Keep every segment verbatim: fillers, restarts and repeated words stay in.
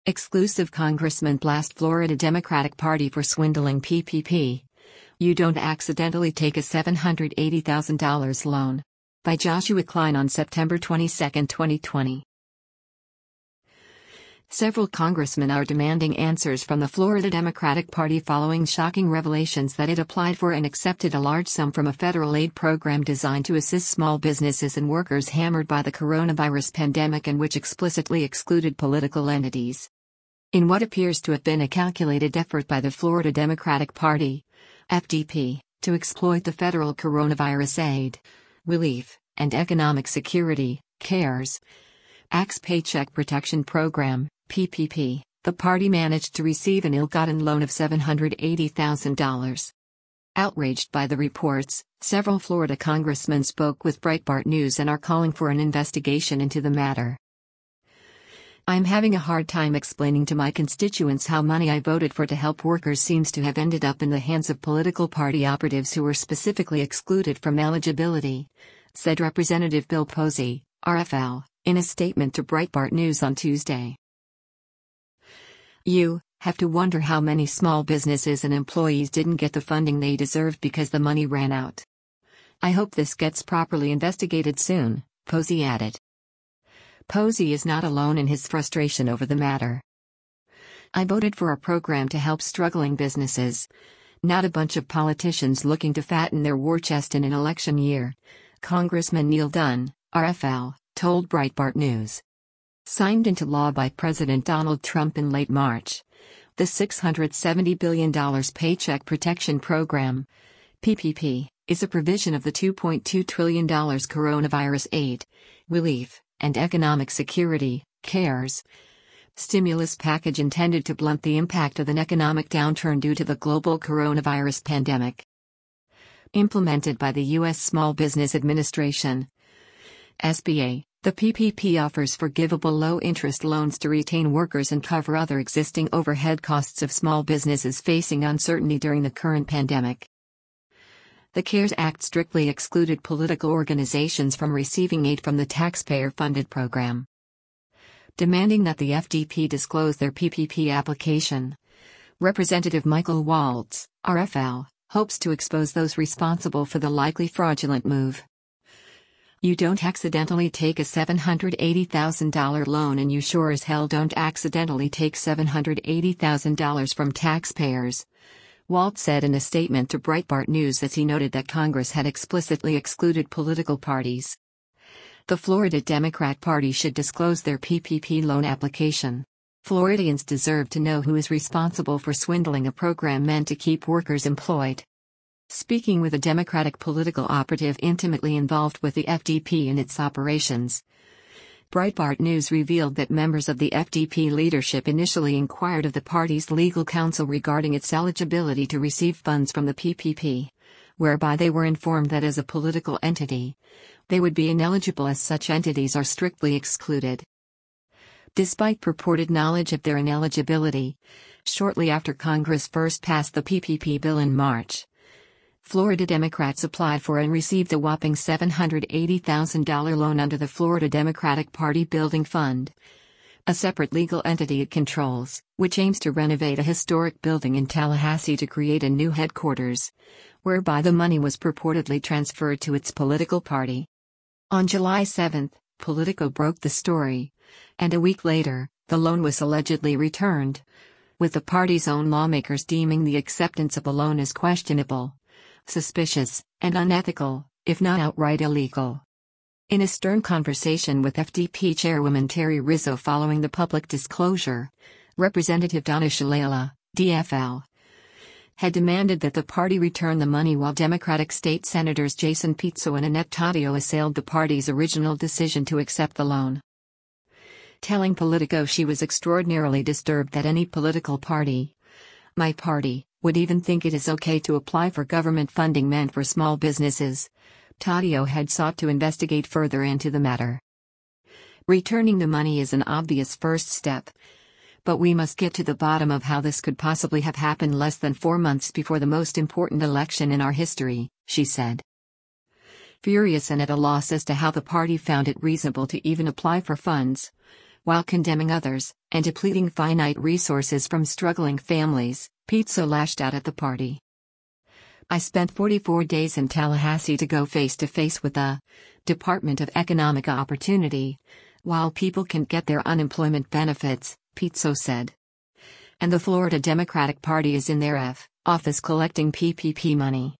Exclusive Congressman blast Florida Democratic Party for swindling P P P. You don't accidentally take a seven hundred eighty thousand dollars loan. By Joshua Klein on September twenty-second, twenty twenty. Several congressmen are demanding answers from the Florida Democratic Party following shocking revelations that it applied for and accepted a large sum from a federal aid program designed to assist small businesses and workers hammered by the coronavirus pandemic and which explicitly excluded political entities. In what appears to have been a calculated effort by the Florida Democratic Party, F D P, to exploit the federal coronavirus aid, relief, and economic security, CARES Act's Paycheck Protection Program, P P P, the party managed to receive an ill-gotten loan of seven hundred eighty thousand dollars. Outraged by the reports, several Florida congressmen spoke with Breitbart News and are calling for an investigation into the matter. I'm having a hard time explaining to my constituents how money I voted for to help workers seems to have ended up in the hands of political party operatives who were specifically excluded from eligibility, said Representative Bill Posey, R F L, in a statement to Breitbart News on Tuesday. You have to wonder how many small businesses and employees didn't get the funding they deserved because the money ran out. I hope this gets properly investigated soon, Posey added. Posey is not alone in his frustration over the matter. I voted for a program to help struggling businesses, not a bunch of politicians looking to fatten their war chest in an election year, Congressman Neil Dunn, R F L, told Breitbart News. Signed into law by President Donald Trump in late March, the six hundred seventy billion dollars Paycheck Protection Program, P P P, is a provision of the two point two trillion dollars coronavirus aid, relief, and economic security, CARES, stimulus package intended to blunt the impact of an economic downturn due to the global coronavirus pandemic. Implemented by the U S Small Business Administration, S B A, the P P P offers forgivable low-interest loans to retain workers and cover other existing overhead costs of small businesses facing uncertainty during the current pandemic. The CARES Act strictly excluded political organizations from receiving aid from the taxpayer-funded program. Demanding that the F D P disclose their P P P application, Representative Michael Waltz, R F L, hopes to expose those responsible for the likely fraudulent move. You don't accidentally take a seven hundred eighty thousand dollars loan, and you sure as hell don't accidentally take seven hundred eighty thousand dollars from taxpayers, Waltz said in a statement to Breitbart News as he noted that Congress had explicitly excluded political parties. The Florida Democrat Party should disclose their P P P loan application. Floridians deserve to know who is responsible for swindling a program meant to keep workers employed. Speaking with a Democratic political operative intimately involved with the F D P and its operations, Breitbart News revealed that members of the F D P leadership initially inquired of the party's legal counsel regarding its eligibility to receive funds from the P P P, whereby they were informed that as a political entity, they would be ineligible as such entities are strictly excluded. Despite purported knowledge of their ineligibility, shortly after Congress first passed the P P P bill in March, Florida Democrats applied for and received a whopping seven hundred eighty thousand dollars loan under the Florida Democratic Party Building Fund, a separate legal entity it controls, which aims to renovate a historic building in Tallahassee to create a new headquarters, whereby the money was purportedly transferred to its political party. On July seventh, Politico broke the story, and a week later, the loan was allegedly returned, with the party's own lawmakers deeming the acceptance of the loan as questionable, suspicious, and unethical, if not outright illegal. In a stern conversation with F D P Chairwoman Terry Rizzo following the public disclosure, Representative Donna Shalala, D F L, had demanded that the party return the money, while Democratic state senators Jason Pizzo and Annette Taddeo assailed the party's original decision to accept the loan. Telling Politico she was extraordinarily disturbed that any political party, my party, would even think it is okay to apply for government funding meant for small businesses, Taddeo had sought to investigate further into the matter. Returning the money is an obvious first step, but we must get to the bottom of how this could possibly have happened less than four months before the most important election in our history, she said. Furious and at a loss as to how the party found it reasonable to even apply for funds, While condemning others, and depleting finite resources from struggling families, Pizzo lashed out at the party. I spent forty-four days in Tallahassee to go face-to-face with the Department of Economic Opportunity, while people can get their unemployment benefits, Pizzo said. And the Florida Democratic Party is in their F office collecting P P P money.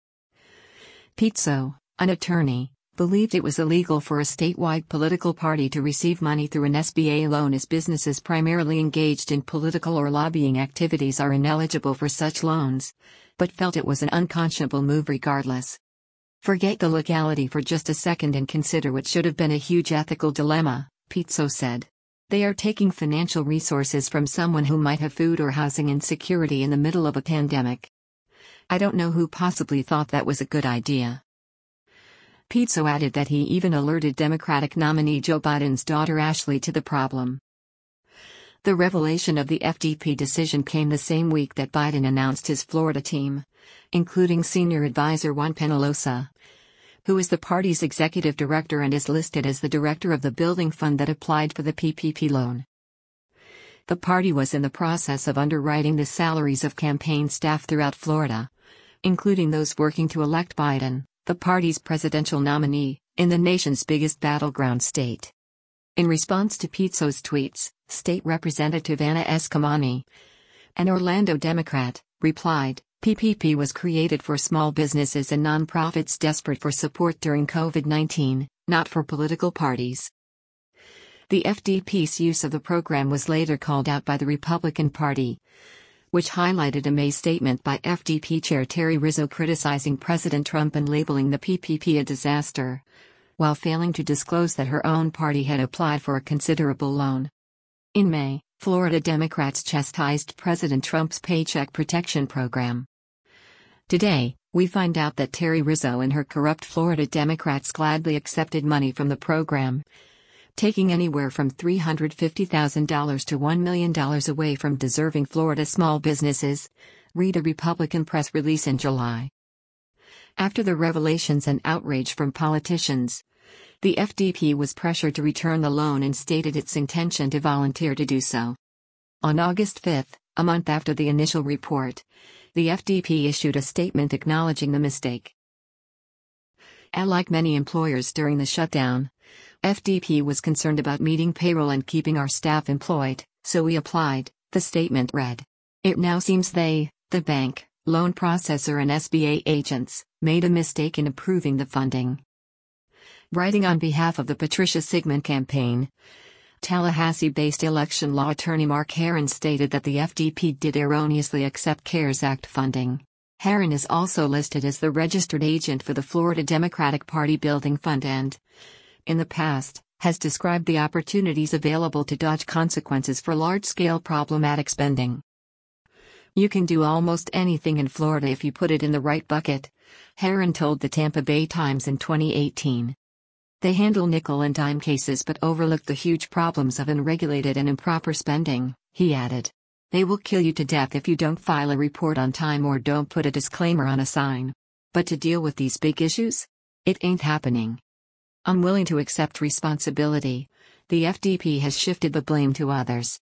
Pizzo, an attorney, believed it was illegal for a statewide political party to receive money through an S B A loan, as businesses primarily engaged in political or lobbying activities are ineligible for such loans, but felt it was an unconscionable move regardless. Forget the legality for just a second and consider what should have been a huge ethical dilemma, Pizzo said. They are taking financial resources from someone who might have food or housing insecurity in the middle of a pandemic. I don't know who possibly thought that was a good idea. Pizzo added that he even alerted Democratic nominee Joe Biden's daughter Ashley to the problem. The revelation of the F D P decision came the same week that Biden announced his Florida team, including senior advisor Juan Peñalosa, who is the party's executive director and is listed as the director of the building fund that applied for the P P P loan. The party was in the process of underwriting the salaries of campaign staff throughout Florida, including those working to elect Biden, the party's presidential nominee, in the nation's biggest battleground state. In response to Pizzo's tweets, State Representative Anna Eskamani, an Orlando Democrat, replied, P P P was created for small businesses and nonprofits desperate for support during COVID nineteen, not for political parties. The F D P's use of the program was later called out by the Republican Party, which highlighted a May statement by F D P Chair Terry Rizzo criticizing President Trump and labeling the P P P a disaster, while failing to disclose that her own party had applied for a considerable loan. In May, Florida Democrats chastised President Trump's Paycheck Protection Program. Today, we find out that Terry Rizzo and her corrupt Florida Democrats gladly accepted money from the program, taking anywhere from three hundred fifty thousand dollars to one million dollars away from deserving Florida small businesses, read a Republican press release in July. After the revelations and outrage from politicians, the F D P was pressured to return the loan and stated its intention to volunteer to do so. On August fifth, a month after the initial report, the F D P issued a statement acknowledging the mistake. And like many employers during the shutdown, F D P was concerned about meeting payroll and keeping our staff employed, so we applied, the statement read. It now seems they, the bank, loan processor and S B A agents, made a mistake in approving the funding. Writing on behalf of the Patricia Sigmund campaign, Tallahassee-based election law attorney Mark Herron stated that the F D P did erroneously accept CARES Act funding. Herron is also listed as the registered agent for the Florida Democratic Party Building Fund and, in the past, has described the opportunities available to dodge consequences for large-scale problematic spending. You can do almost anything in Florida if you put it in the right bucket, Herron told the Tampa Bay Times in twenty eighteen. They handle nickel and dime cases but overlook the huge problems of unregulated and improper spending, he added. They will kill you to death if you don't file a report on time or don't put a disclaimer on a sign. But to deal with these big issues? It ain't happening. Unwilling to accept responsibility, the F D P has shifted the blame to others.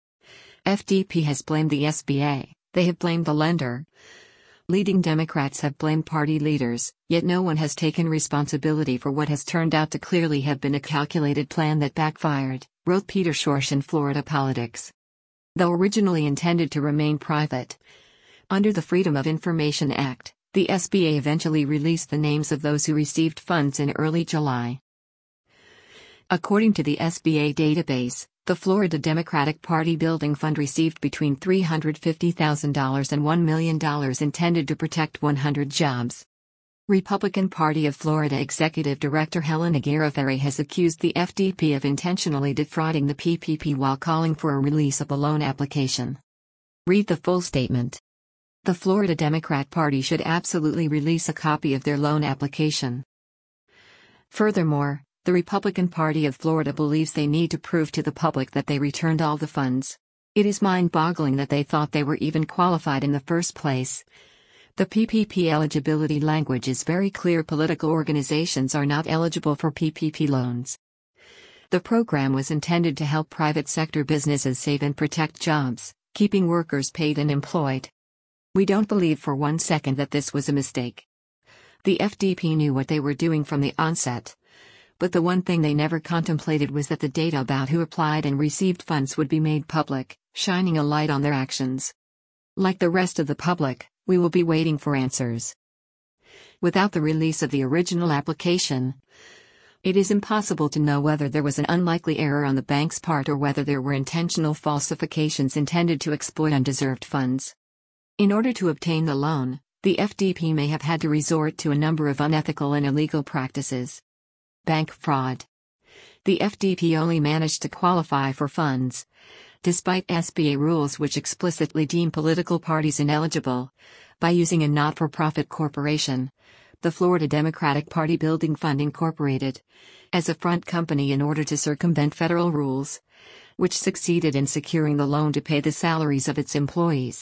F D P has blamed the S B A, they have blamed the lender. Leading Democrats have blamed party leaders, yet no one has taken responsibility for what has turned out to clearly have been a calculated plan that backfired, wrote Peter Schorsch in Florida Politics. Though originally intended to remain private, under the Freedom of Information Act, the S B A eventually released the names of those who received funds in early July. According to the S B A database, the Florida Democratic Party Building Fund received between three hundred fifty thousand dollars and one million dollars intended to protect one hundred jobs. Republican Party of Florida Executive Director Helena Garoferi has accused the F D P of intentionally defrauding the P P P while calling for a release of the loan application. Read the full statement. The Florida Democrat Party should absolutely release a copy of their loan application. Furthermore, the Republican Party of Florida believes they need to prove to the public that they returned all the funds. It is mind-boggling that they thought they were even qualified in the first place. The P P P eligibility language is very clear: political organizations are not eligible for P P P loans. The program was intended to help private sector businesses save and protect jobs, keeping workers paid and employed. We don't believe for one second that this was a mistake. The F D P knew what they were doing from the onset. But the one thing they never contemplated was that the data about who applied and received funds would be made public, shining a light on their actions. Like the rest of the public, we will be waiting for answers. Without the release of the original application, it is impossible to know whether there was an unlikely error on the bank's part or whether there were intentional falsifications intended to exploit undeserved funds. In order to obtain the loan, the F D P may have had to resort to a number of unethical and illegal practices. Bank fraud. The F D P only managed to qualify for funds, despite S B A rules which explicitly deem political parties ineligible, by using a not-for-profit corporation, the Florida Democratic Party Building Fund Incorporated, as a front company in order to circumvent federal rules, which succeeded in securing the loan to pay the salaries of its employees.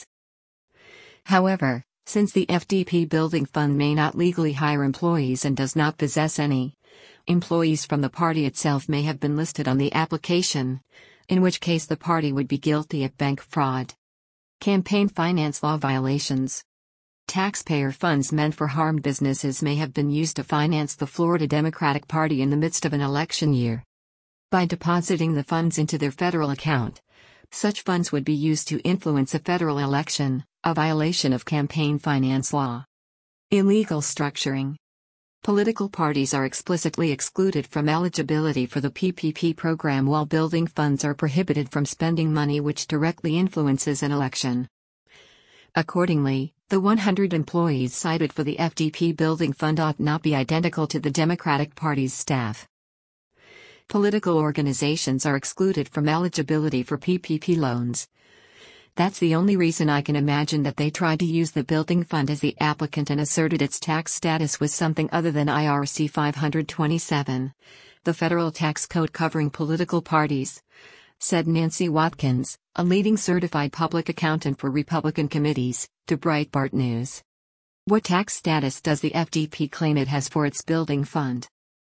However, since the F D P Building Fund may not legally hire employees and does not possess any, employees from the party itself may have been listed on the application, in which case the party would be guilty of bank fraud. Campaign finance law violations. Taxpayer funds meant for harmed businesses may have been used to finance the Florida Democratic Party in the midst of an election year. By depositing the funds into their federal account, such funds would be used to influence a federal election, a violation of campaign finance law. Illegal structuring. Political parties are explicitly excluded from eligibility for the P P P program while building funds are prohibited from spending money which directly influences an election. Accordingly, the one hundred employees cited for the F D P Building Fund ought not be identical to the Democratic Party's staff. Political organizations are excluded from eligibility for P P P loans. That's the only reason I can imagine that they tried to use the building fund as the applicant and asserted its tax status was something other than I R C five twenty-seven, the federal tax code covering political parties, said Nancy Watkins, a leading certified public accountant for Republican committees, to Breitbart News. What tax status does the F D P claim it has for its building fund?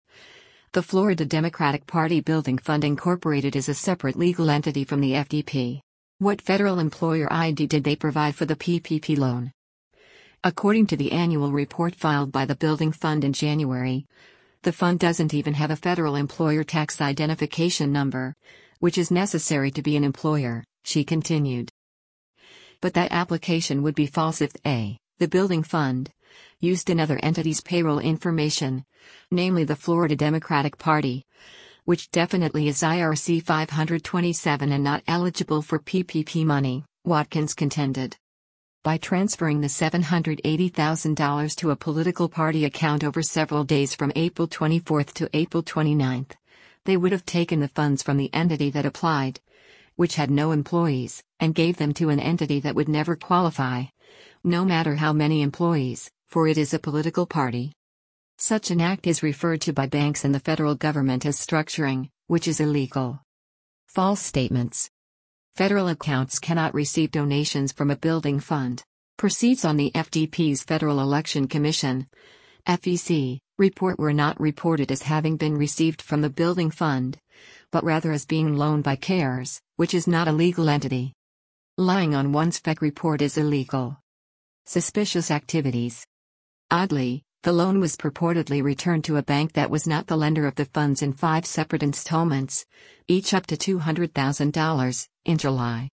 The Florida Democratic Party Building Fund Incorporated is a separate legal entity from the F D P. What federal employer I D did they provide for the P P P loan? According to the annual report filed by the Building Fund in January, the fund doesn't even have a federal employer tax identification number, which is necessary to be an employer, she continued. But that application would be false if A, the Building Fund, used another entity's payroll information, namely the Florida Democratic Party, which definitely is I R C five twenty-seven and not eligible for P P P money, Watkins contended. By transferring the seven hundred eighty thousand dollars to a political party account over several days from April twenty-fourth to April twenty-ninth, they would have taken the funds from the entity that applied, which had no employees, and gave them to an entity that would never qualify, no matter how many employees, for it is a political party. Such an act is referred to by banks and the federal government as structuring, which is illegal. False statements. Federal accounts cannot receive donations from a building fund. Proceeds on the F D P's Federal Election Commission (F E C) report were not reported as having been received from the building fund, but rather as being loaned by CARES, which is not a legal entity. Lying on one's F E C report is illegal. Suspicious activities. Oddly, the loan was purportedly returned to a bank that was not the lender of the funds in five separate installments, each up to two hundred thousand dollars, in July.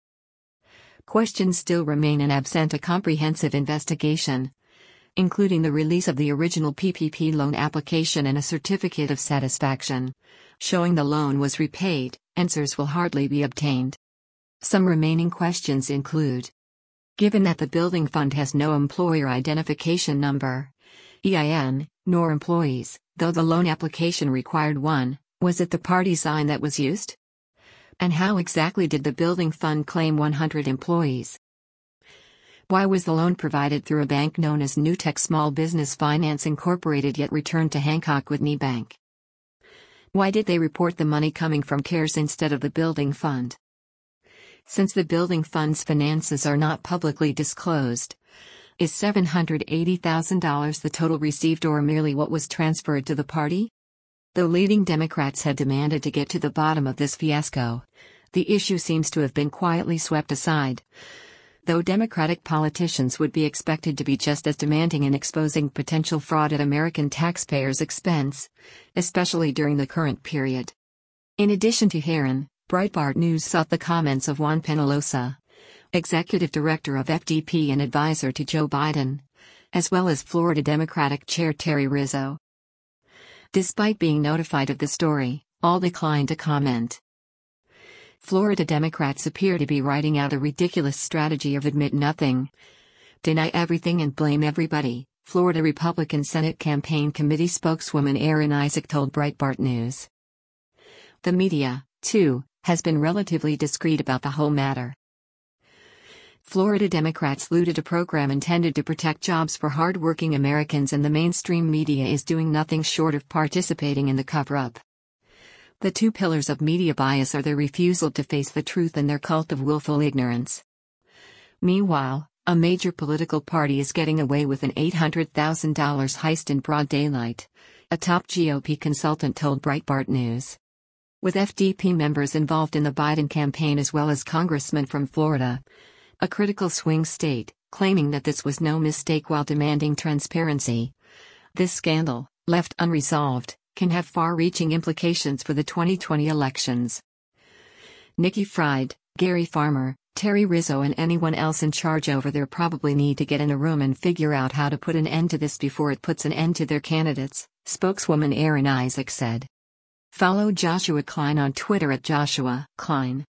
Questions still remain and absent a comprehensive investigation, including the release of the original P P P loan application and a certificate of satisfaction, showing the loan was repaid. Answers will hardly be obtained. Some remaining questions include: given that the building fund has no employer identification number, E I N, nor employees, though the loan application required one, was it the party sign that was used? And how exactly did the building fund claim one hundred employees? Why was the loan provided through a bank known as Newtek Small Business Finance Incorporated yet returned to Hancock Whitney Bank? Why did they report the money coming from CARES instead of the building fund? Since the building fund's finances are not publicly disclosed, is seven hundred eighty thousand dollars the total received or merely what was transferred to the party? Though leading Democrats had demanded to get to the bottom of this fiasco, the issue seems to have been quietly swept aside. Though Democratic politicians would be expected to be just as demanding in exposing potential fraud at American taxpayers' expense, especially during the current period. In addition to Herron, Breitbart News sought the comments of Juan Peñalosa, executive director of F D P and advisor to Joe Biden, as well as Florida Democratic Chair Terry Rizzo. Despite being notified of the story, all declined to comment. Florida Democrats appear to be writing out a ridiculous strategy of admit nothing, deny everything and blame everybody, Florida Republican Senate Campaign Committee spokeswoman Erin Isaac told Breitbart News. The media, too, has been relatively discreet about the whole matter. Florida Democrats looted a program intended to protect jobs for hard-working Americans, and the mainstream media is doing nothing short of participating in the cover-up. The two pillars of media bias are their refusal to face the truth and their cult of willful ignorance. Meanwhile, a major political party is getting away with an eight hundred thousand dollars heist in broad daylight, a top G O P consultant told Breitbart News. With F D P members involved in the Biden campaign as well as congressmen from Florida, a critical swing state, claiming that this was no mistake while demanding transparency. This scandal, left unresolved, can have far-reaching implications for the twenty twenty elections. Nikki Fried, Gary Farmer, Terry Rizzo and anyone else in charge over there probably need to get in a room and figure out how to put an end to this before it puts an end to their candidates, spokeswoman Erin Isaac said. Follow Joshua Klein on Twitter at Joshua Klein.